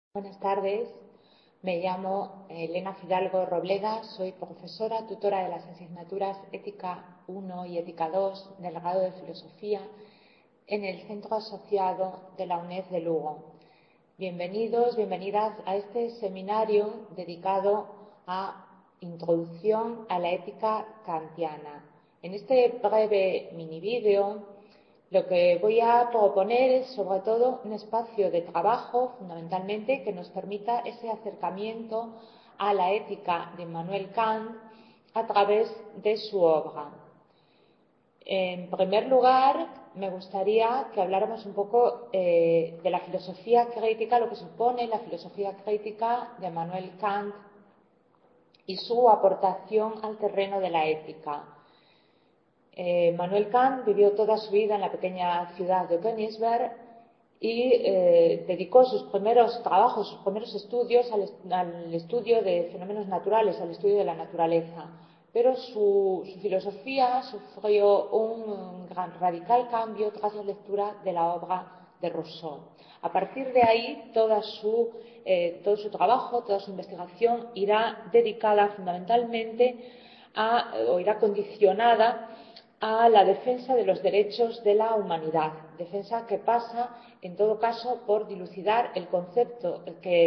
Buenas tardes, me llamo Elena Fidalgo Robleda, soy profesora, tutora de las asignaturas Ética 1 y Ética 2 del grado de Filosofía en el Centro Asociado de la UNED de Lugo. Bienvenidos, bienvenidas a este seminario dedicado a Introducción a la Ética Kantiana. En este breve mini vídeo lo que voy a proponer es, sobre todo, un espacio de trabajo, fundamentalmente, que nos permita ese acercamiento a la ética de Immanuel Kant a través de su obra. En primer lugar, me gustaría que habláramos un poco de la filosofía crítica, lo que supone la filosofía crítica de Immanuel Kant y su aportación al terreno de la ética. Immanuel Kant vivió toda su vida en la pequeña ciudad de Königsberg y dedicó sus primeros trabajos, sus primeros estudios al estudio de fenómenos naturales, al estudio de la naturaleza. Pero su filosofía sufrió un radical cambio tras la lectura de la obra de Rousseau. A partir de ahí, todo su trabajo, toda su investigación irá dedicada fundamentalmente o irá condicionada a la defensa de los derechos de la humanidad, defensa que pasa, en todo caso, por dilucidar el concepto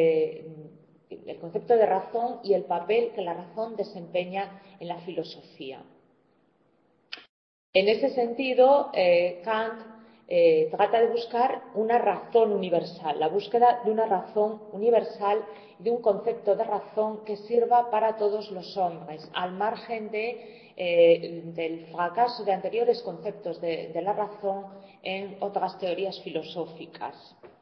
de razón y el papel que la razón desempeña en la filosofía. En ese sentido, Kant trata de buscar una razón universal, la búsqueda de una razón universal y de un concepto de razón que sirva para todos los hombres, al margen del fracaso de anteriores conceptos de la razón en otras teorías filosóficas.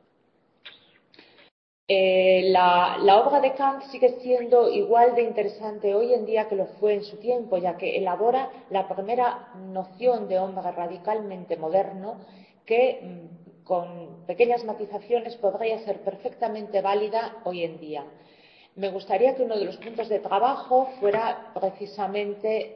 La obra de Kant sigue siendo igual de interesante hoy en día que lo fue en su tiempo, ya que elabora la primera noción de hombre radicalmente moderno que, con pequeñas matizaciones, podría ser perfectamente válida hoy en día. Me gustaría que uno de los puntos de trabajo fuera precisamente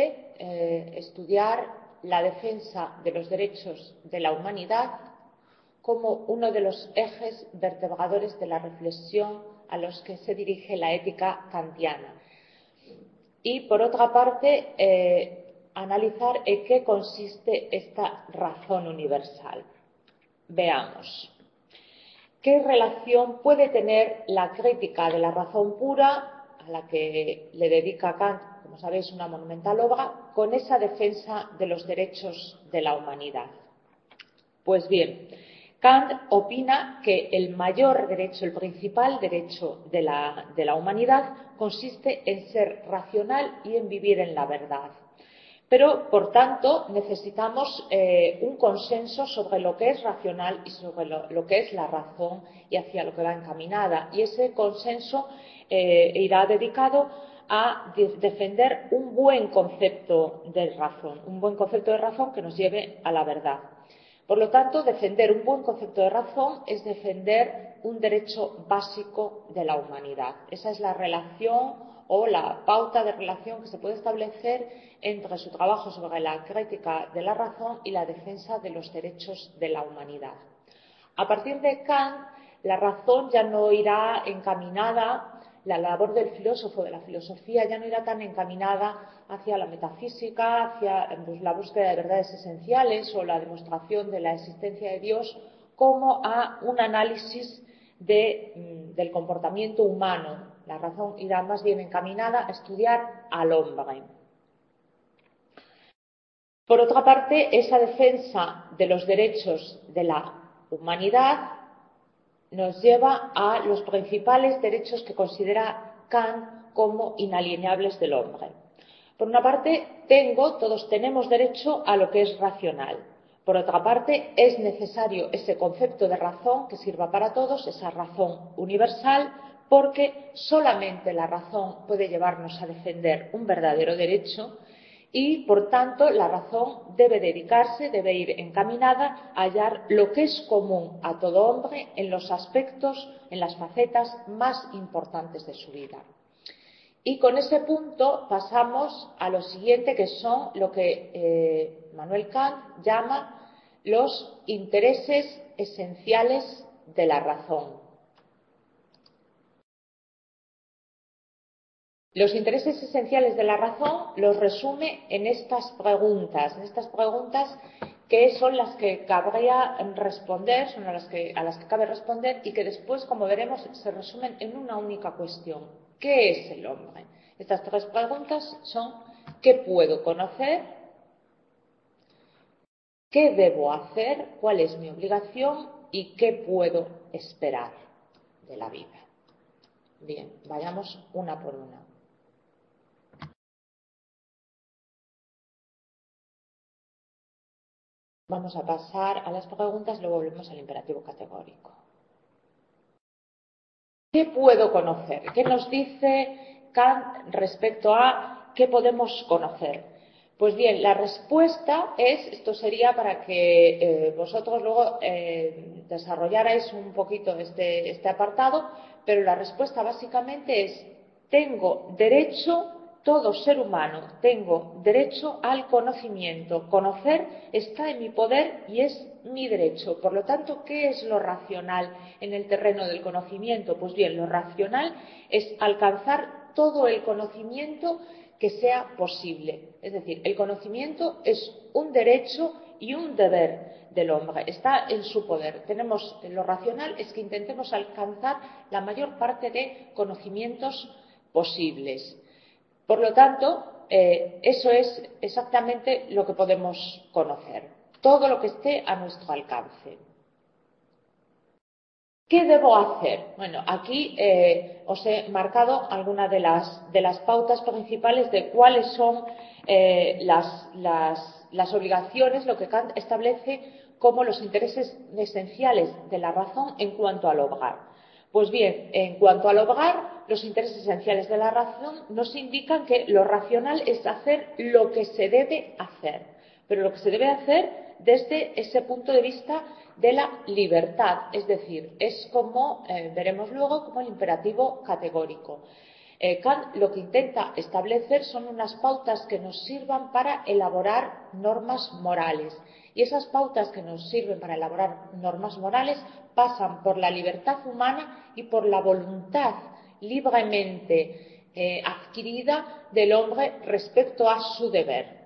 estudiar la defensa de los derechos de la humanidad como uno de los ejes vertebradores de la reflexión a los que se dirige la ética kantiana. Y, por otra parte, analizar en qué consiste esta razón universal. Veamos. ¿Qué relación puede tener la crítica de la razón pura, a la que le dedica Kant, como sabéis, una monumental obra, con esa defensa de los derechos de la humanidad? Pues bien, Kant opina que el mayor derecho, el principal derecho de la humanidad consiste en ser racional y en vivir en la verdad. Pero, por tanto, necesitamos un consenso sobre lo que es racional y sobre lo que es la razón y hacia lo que va encaminada. Y ese consenso irá dedicado a defender un buen concepto de razón que nos lleve a la verdad. Por lo tanto, defender un buen concepto de razón es defender un derecho básico de la humanidad. Esa es la relación o la pauta de relación que se puede establecer entre su trabajo sobre la crítica de la razón y la defensa de los derechos de la humanidad. A partir de Kant, la razón ya no irá encaminada, la labor del filósofo, de la filosofía, ya no irá tan encaminada hacia la metafísica, hacia la búsqueda de verdades esenciales o la demostración de la existencia de Dios, como a un análisis del comportamiento humano. La razón irá más bien encaminada a estudiar al hombre. Por otra parte, esa defensa de los derechos de la humanidad nos lleva a los principales derechos que considera Kant como inalienables del hombre. Por una parte, todos tenemos derecho a lo que es racional. Por otra parte, es necesario ese concepto de razón que sirva para todos, esa razón universal, porque solamente la razón puede llevarnos a defender un verdadero derecho y, por tanto, la razón debe ir encaminada a hallar lo que es común a todo hombre en los aspectos, en las facetas más importantes de su vida. Y con ese punto pasamos a lo siguiente, que son lo que Immanuel Kant llama los intereses esenciales de la razón. Los intereses esenciales de la razón los resume en estas preguntas que son las que cabría responder, son a las que cabe responder y que después, como veremos, se resumen en una única cuestión. ¿Qué es el hombre? Estas tres preguntas son: ¿qué puedo conocer? ¿Qué debo hacer? ¿Cuál es mi obligación? ¿Y qué puedo esperar de la vida? Bien, vayamos una por una. Vamos a pasar a las preguntas, luego volvemos al imperativo categórico. ¿Qué puedo conocer? ¿Qué nos dice Kant respecto a qué podemos conocer? Pues bien, la respuesta es, esto sería para que vosotros luego desarrollarais un poquito este apartado, pero la respuesta básicamente es: tengo derecho, todo ser humano, tengo derecho al conocimiento. Conocer está en mi poder y es mi derecho. Por lo tanto, ¿qué es lo racional en el terreno del conocimiento? Pues bien, lo racional es alcanzar todo el conocimiento que sea posible. Es decir, el conocimiento es un derecho y un deber del hombre, está en su poder. Lo racional es que intentemos alcanzar la mayor parte de conocimientos posibles. Por lo tanto, eso es exactamente lo que podemos conocer, todo lo que esté a nuestro alcance. ¿Qué debo hacer? Bueno, aquí os he marcado algunas de las pautas principales de cuáles son las obligaciones, lo que Kant establece como los intereses esenciales de la razón en cuanto al hogar. Pues bien, en cuanto al hogar, los intereses esenciales de la razón nos indican que lo racional es hacer lo que se debe hacer, pero lo que se debe hacer desde ese punto de vista de la libertad, es decir, es como, veremos luego, como el imperativo categórico. Kant lo que intenta establecer son unas pautas que nos sirvan para elaborar normas morales. Y esas pautas que nos sirven para elaborar normas morales pasan por la libertad humana y por la voluntad libremente adquirida del hombre respecto a su deber.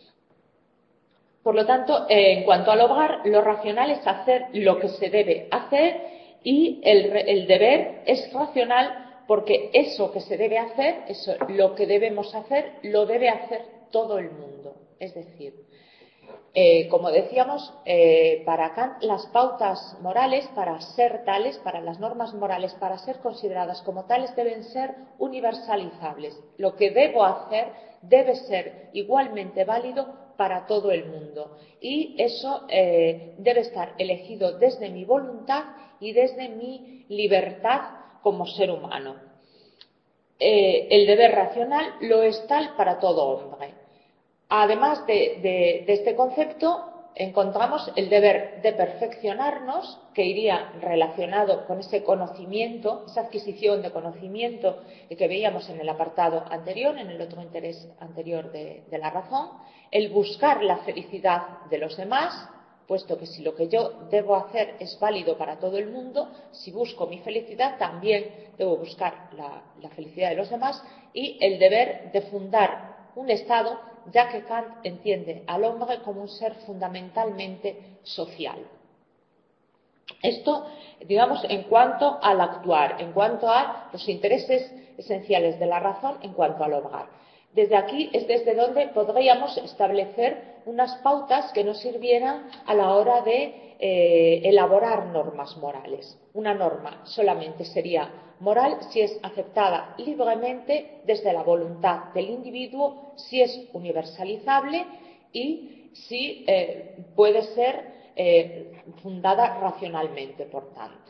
Por lo tanto, en cuanto al hogar, lo racional es hacer lo que se debe hacer y el deber es racional porque eso que se debe hacer, eso lo que debemos hacer, lo debe hacer todo el mundo. Es decir, como decíamos, para Kant las pautas morales, para ser tales, para las normas morales, para ser consideradas como tales, deben ser universalizables. Lo que debo hacer debe ser igualmente válido para todo el mundo y eso debe estar elegido desde mi voluntad y desde mi libertad como ser humano. El deber racional lo es tal para todo hombre. Además de este concepto, encontramos el deber de perfeccionarnos, que iría relacionado con ese conocimiento, esa adquisición de conocimiento que veíamos en el apartado anterior, en el otro interés anterior de la razón, el buscar la felicidad de los demás, puesto que si lo que yo debo hacer es válido para todo el mundo, si busco mi felicidad también debo buscar la felicidad de los demás, y el deber de fundar un Estado, ya que Kant entiende al hombre como un ser fundamentalmente social. Esto, digamos, en cuanto al actuar, en cuanto a los intereses esenciales de la razón, en cuanto al hogar. Desde aquí es desde donde podríamos establecer unas pautas que nos sirvieran a la hora de elaborar normas morales. Una norma solamente sería moral si es aceptada libremente desde la voluntad del individuo, si es universalizable y si puede ser fundada racionalmente, por tanto.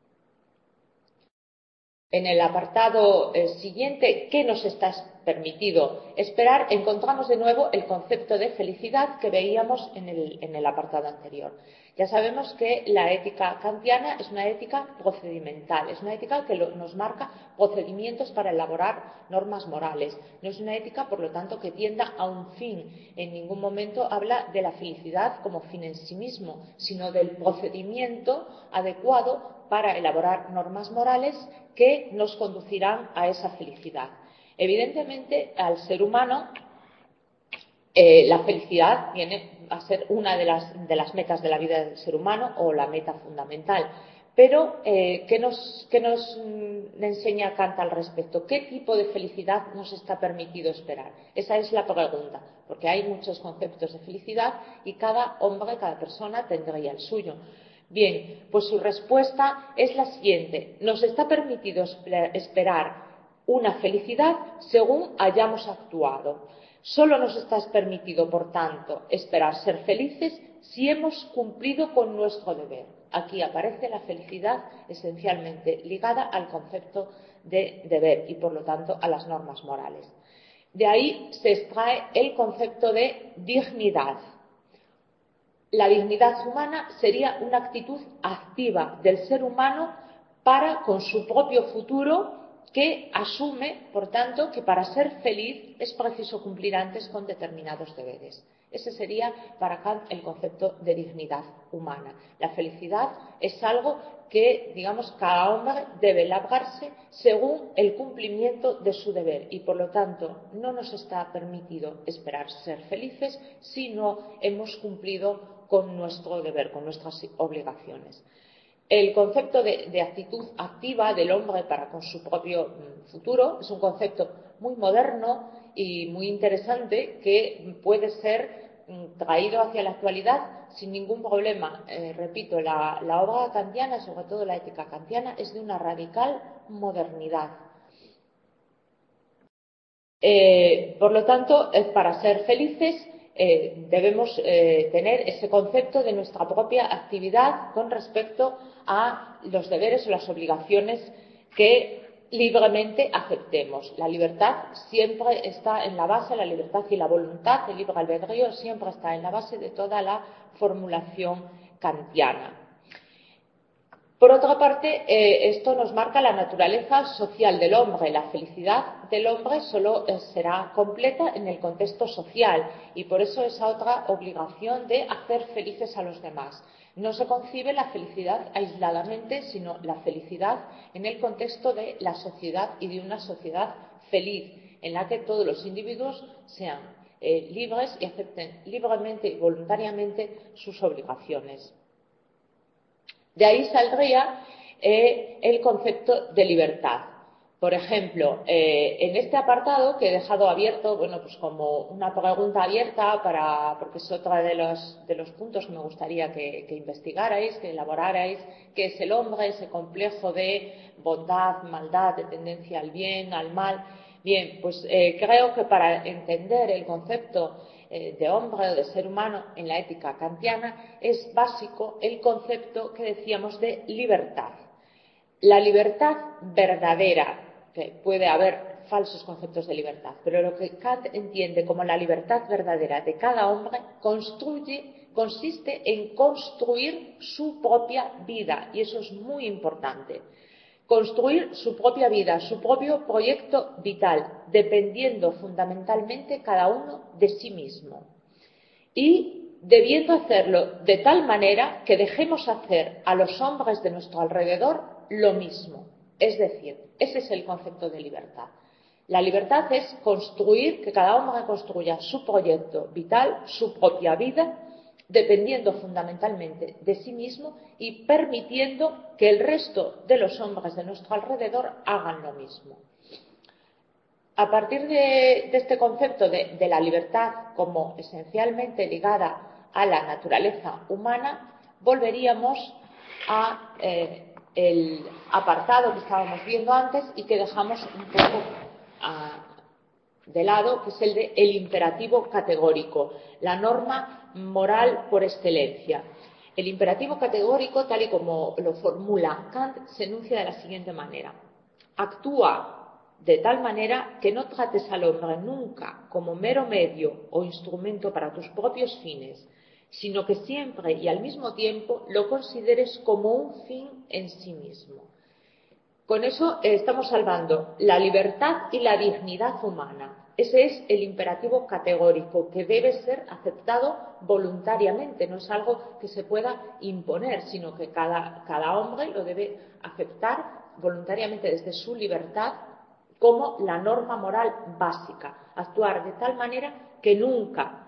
En el apartado siguiente, ¿qué nos está permitido esperar? Encontramos de nuevo el concepto de felicidad que veíamos en el apartado anterior. Ya sabemos que la ética kantiana es una ética procedimental, es una ética que nos marca procedimientos para elaborar normas morales. No es una ética, por lo tanto, que tienda a un fin. En ningún momento habla de la felicidad como fin en sí mismo, sino del procedimiento adecuado para elaborar normas morales que nos conducirán a esa felicidad. Evidentemente, al ser humano, la felicidad viene a ser una de las metas de la vida del ser humano o la meta fundamental. Pero, ¿qué nos enseña Kant al respecto? ¿Qué tipo de felicidad nos está permitido esperar? Esa es la pregunta, porque hay muchos conceptos de felicidad y cada hombre, cada persona tendría el suyo. Bien, pues su respuesta es la siguiente. Nos está permitido esperar una felicidad según hayamos actuado. Solo nos está permitido, por tanto, esperar ser felices si hemos cumplido con nuestro deber. Aquí aparece la felicidad esencialmente ligada al concepto de deber y, por lo tanto, a las normas morales. De ahí se extrae el concepto de dignidad. La dignidad humana sería una actitud activa del ser humano para con su propio futuro, que asume, por tanto, que para ser feliz es preciso cumplir antes con determinados deberes. Ese sería para Kant el concepto de dignidad humana. La felicidad es algo que, digamos, cada hombre debe labrarse según el cumplimiento de su deber y, por lo tanto, no nos está permitido esperar ser felices si no hemos cumplido con nuestro deber, con nuestras obligaciones. El concepto de actitud activa del hombre para con su propio futuro es un concepto muy moderno y muy interesante que puede ser traído hacia la actualidad sin ningún problema. Repito, la obra kantiana, sobre todo la ética kantiana, es de una radical modernidad. Por lo tanto, para ser felices debemos tener ese concepto de nuestra propia actividad con respecto a los deberes o las obligaciones que libremente aceptemos. La libertad siempre está en la base, la libertad y la voluntad, el libre albedrío siempre está en la base de toda la formulación kantiana. Por otra parte, esto nos marca la naturaleza social del hombre. La felicidad del hombre solo será completa en el contexto social y por eso esa otra obligación de hacer felices a los demás. No se concibe la felicidad aisladamente, sino la felicidad en el contexto de la sociedad y de una sociedad feliz, en la que todos los individuos sean libres y acepten libremente y voluntariamente sus obligaciones. De ahí saldría el concepto de libertad. Por ejemplo, en este apartado que he dejado abierto, bueno, pues como una pregunta abierta porque es otro de los puntos que me gustaría que investigarais, que elaborarais, que es el hombre, ese complejo de bondad, maldad, de tendencia al bien, al mal. Bien, pues creo que para entender el concepto de hombre o de ser humano en la ética kantiana es básico el concepto que decíamos de libertad. La libertad verdadera, que puede haber falsos conceptos de libertad, pero lo que Kant entiende como la libertad verdadera de cada hombre consiste en construir su propia vida, y eso es muy importante. Construir su propia vida, su propio proyecto vital, dependiendo fundamentalmente cada uno de sí mismo. Y debiendo hacerlo de tal manera que dejemos hacer a los hombres de nuestro alrededor lo mismo. Es decir, ese es el concepto de libertad. La libertad es construir, que cada hombre construya su proyecto vital, su propia vida, dependiendo fundamentalmente de sí mismo y permitiendo que el resto de los hombres de nuestro alrededor hagan lo mismo. A partir de este concepto de la libertad como esencialmente ligada a la naturaleza humana, volveríamos a el apartado que estábamos viendo antes y que dejamos un poco de lado, que es el de el imperativo categórico, la norma moral por excelencia. El imperativo categórico, tal y como lo formula Kant, se enuncia de la siguiente manera: actúa de tal manera que no trates al hombre nunca como mero medio o instrumento para tus propios fines, sino que siempre y al mismo tiempo lo consideres como un fin en sí mismo. Con eso estamos salvando la libertad y la dignidad humana. Ese es el imperativo categórico que debe ser aceptado voluntariamente, no es algo que se pueda imponer, sino que cada hombre lo debe aceptar voluntariamente desde su libertad como la norma moral básica. Actuar de tal manera que nunca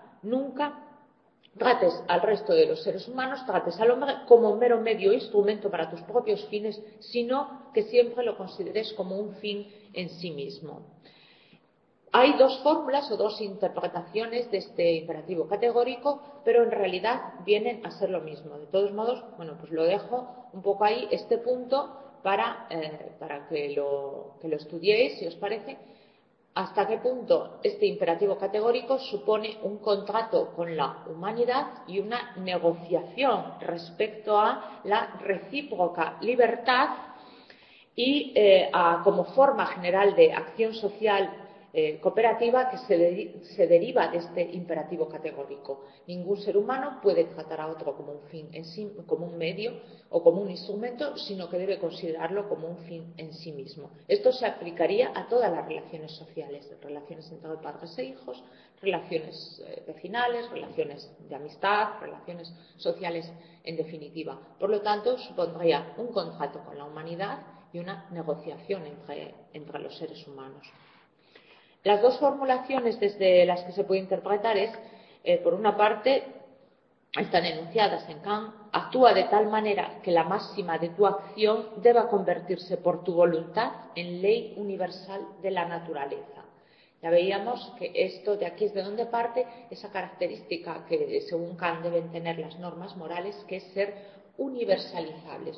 trates al resto de los seres humanos, trates al hombre como un mero medio o instrumento para tus propios fines, sino que siempre lo consideres como un fin en sí mismo. Hay dos fórmulas o dos interpretaciones de este imperativo categórico, pero en realidad vienen a ser lo mismo. De todos modos, bueno, pues lo dejo un poco ahí, este punto, para que lo estudiéis, si os parece, hasta qué punto este imperativo categórico supone un contrato con la humanidad y una negociación respecto a la recíproca libertad y como forma general de acción social cooperativa que se deriva de este imperativo categórico. Ningún ser humano puede tratar a otro como un fin en sí, como un medio o como un instrumento, sino que debe considerarlo como un fin en sí mismo. Esto se aplicaría a todas las relaciones sociales, relaciones entre padres e hijos, relaciones vecinales, relaciones de amistad, relaciones sociales en definitiva. Por lo tanto, supondría un contrato con la humanidad y una negociación entre los seres humanos. Las dos formulaciones desde las que se puede interpretar es, por una parte, están enunciadas en Kant: actúa de tal manera que la máxima de tu acción deba convertirse por tu voluntad en ley universal de la naturaleza. Ya veíamos que esto de aquí es de donde parte esa característica que, según Kant, deben tener las normas morales, que es ser universalizables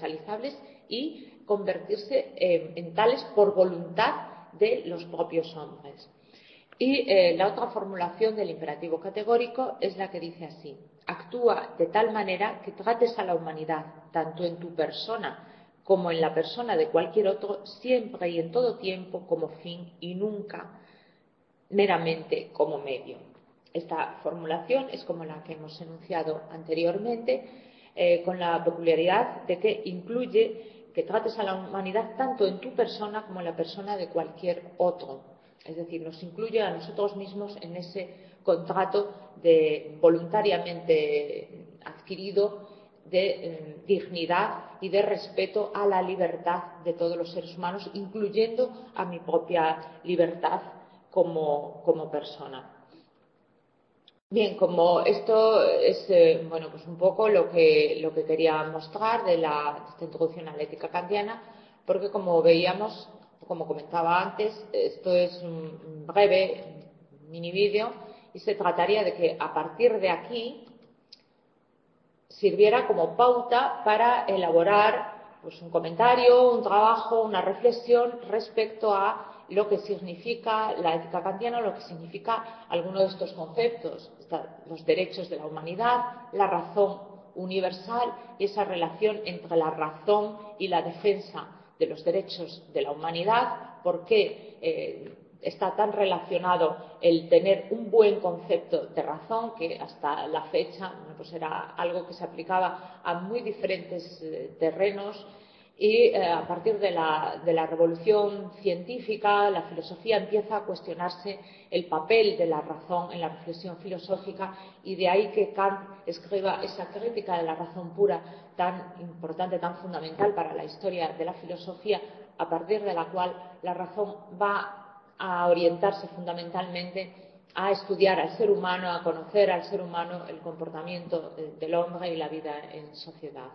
y convertirse en tales por voluntad de los propios hombres. Y la otra formulación del imperativo categórico es la que dice así: actúa de tal manera que trates a la humanidad, tanto en tu persona como en la persona de cualquier otro, siempre y en todo tiempo como fin y nunca meramente como medio. Esta formulación es como la que hemos enunciado anteriormente, con la peculiaridad de que incluye que trates a la humanidad tanto en tu persona como en la persona de cualquier otro. Es decir, nos incluye a nosotros mismos en ese contrato voluntariamente adquirido de dignidad y de respeto a la libertad de todos los seres humanos, incluyendo a mi propia libertad como persona. Bien, como esto es pues un poco lo que quería mostrar de esta introducción a la ética kantiana, porque como veíamos, como comentaba antes, esto es un breve mini vídeo y se trataría de que a partir de aquí sirviera como pauta para elaborar pues un comentario, un trabajo, una reflexión respecto a lo que significa la ética kantiana, lo que significa alguno de estos conceptos, los derechos de la humanidad, la razón universal y esa relación entre la razón y la defensa de los derechos de la humanidad, por qué está tan relacionado el tener un buen concepto de razón, que hasta la fecha pues era algo que se aplicaba a muy diferentes terrenos, y a partir de la revolución científica, la filosofía empieza a cuestionarse el papel de la razón en la reflexión filosófica, y de ahí que Kant escriba esa crítica de la razón pura tan importante, tan fundamental para la historia de la filosofía, a partir de la cual la razón va a orientarse fundamentalmente a estudiar al ser humano, a conocer al ser humano, el comportamiento del hombre y la vida en sociedad.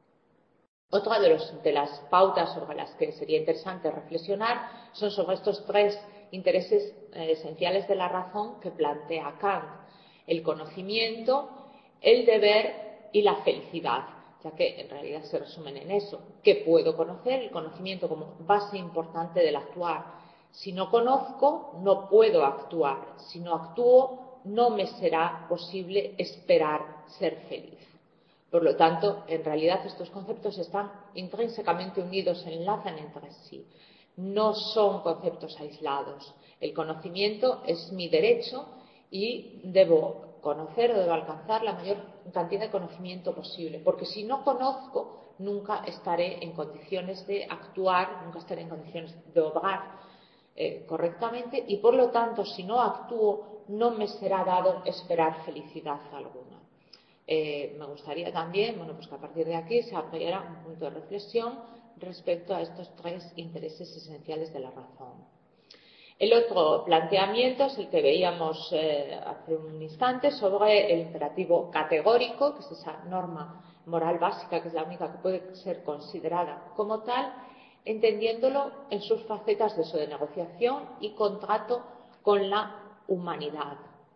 Otra de las pautas sobre las que sería interesante reflexionar son sobre estos tres intereses esenciales de la razón que plantea Kant: el conocimiento, el deber y la felicidad, ya que en realidad se resumen en eso. ¿Qué puedo conocer? El conocimiento como base importante del actuar. Si no conozco, no puedo actuar. Si no actúo, no me será posible esperar ser feliz. Por lo tanto, en realidad estos conceptos están intrínsecamente unidos, se enlazan entre sí. No son conceptos aislados. El conocimiento es mi derecho y debo conocer, debo alcanzar la mayor cantidad de conocimiento posible, porque si no conozco, nunca estaré en condiciones de actuar, nunca estaré en condiciones de obrar correctamente, y por lo tanto, si no actúo, no me será dado esperar felicidad alguna. Me gustaría también, bueno, pues que a partir de aquí se abriera un punto de reflexión respecto a estos tres intereses esenciales de la razón. El otro planteamiento es el que veíamos hace un instante sobre el imperativo categórico, que es esa norma moral básica, que es la única que puede ser considerada como tal, entendiéndolo en sus facetas de eso de negociación y contrato con la humanidad.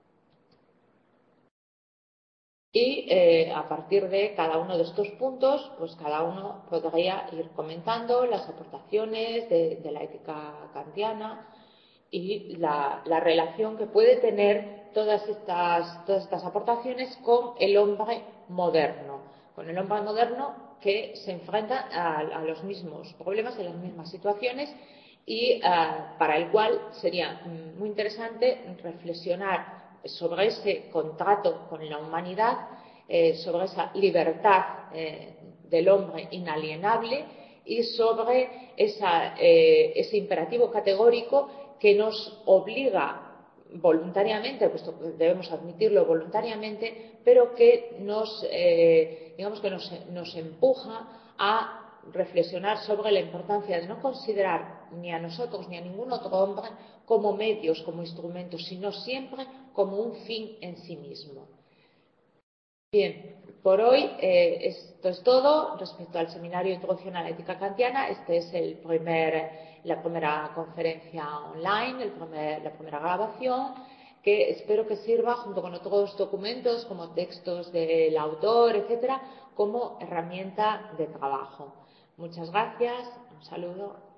Y a partir de cada uno de estos puntos, pues cada uno podría ir comentando las aportaciones de la ética kantiana y la relación que puede tener todas estas aportaciones con el hombre moderno que se enfrenta a los mismos problemas, a las mismas situaciones y para el cual sería muy interesante reflexionar sobre ese contrato con la humanidad, sobre esa libertad del hombre inalienable y sobre ese imperativo categórico que nos obliga voluntariamente, puesto que debemos admitirlo voluntariamente, pero que nos empuja a reflexionar sobre la importancia de no considerar ni a nosotros ni a ningún otro hombre como medios, como instrumentos, sino siempre como un fin en sí mismo. Bien, por hoy esto es todo respecto al seminario Introducción a la Ética Kantiana. Este es la primera conferencia online, la primera grabación, que espero que sirva junto con otros documentos como textos del autor, etcétera, como herramienta de trabajo. Muchas gracias, un saludo.